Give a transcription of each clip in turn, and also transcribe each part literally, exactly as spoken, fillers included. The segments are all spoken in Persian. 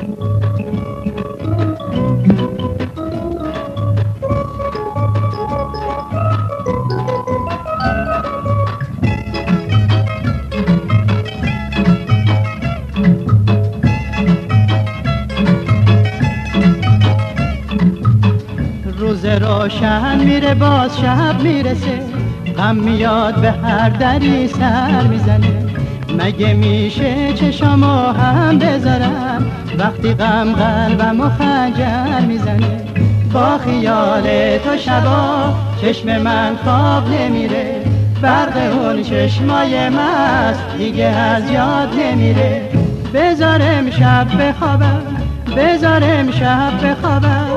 روز روشن میره باز شب میرسه، غم میاد به هر دری سر میزنه. مگه میشه چشامو هم بذارم وقتی غم قلبمو خنجر میزنه؟ با خیال تو شبا چشم من خواب نمیره، برق اون چشمای مست دیگه از یاد نمیره. بذارم شب بخوابم، بذارم شب بخوابم.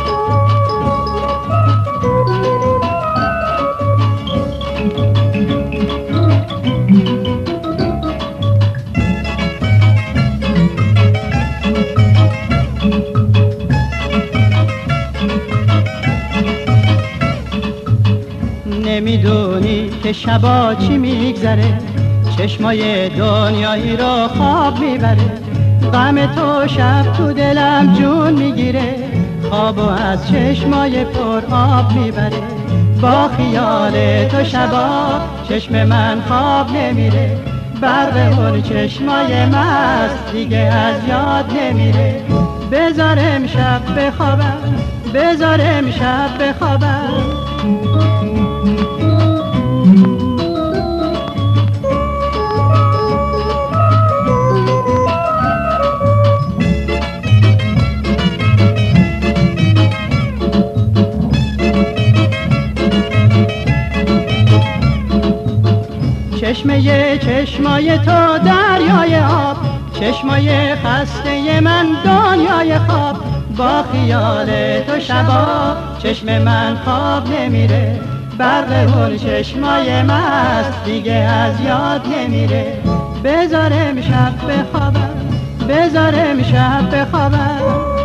نمیدونی که شبا چی میگذره، چشمای دنیایی رو خواب میبره. غم تو شب تو دلم جون میگیره، خوابو از چشمای پر آب میبره. با خیال تو شبا چشم من خواب نمیره، برق اون چشمای مست دیگه از یاد نمیره. بذارم شب بخوابم، بذارم شب بخوابم. چشمه چشمای تو دریای آب، چشمای خسته من دنیای خواب. با خیال تو شبا چشم من خواب نمیره، برق اون چشمای مست دیگه از یاد نمیره. بذارم شب بخوابم، بذارم شب بخوابم.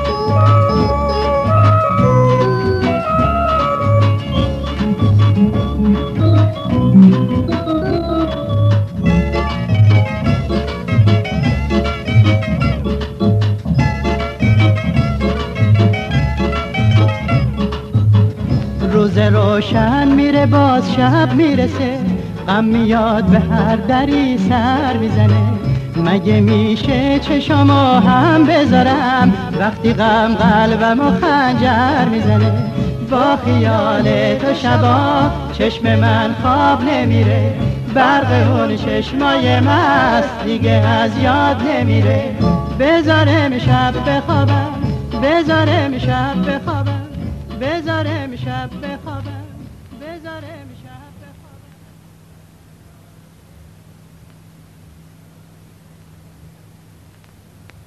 روز روشن میره باز شب میرسه، غم میاد به هر دری سر میزنه. مگه میشه چشمو هم بذارم وقتی غم قلبمو خنجر میزنه؟ با خیال تو شبا چشم من خواب نمیره، برق اون چشمای مست دیگه از یاد نمیره. بذارم شب بخوابم، بذارم شب بخوابم، بذارم شب بخوابم، بذارم شب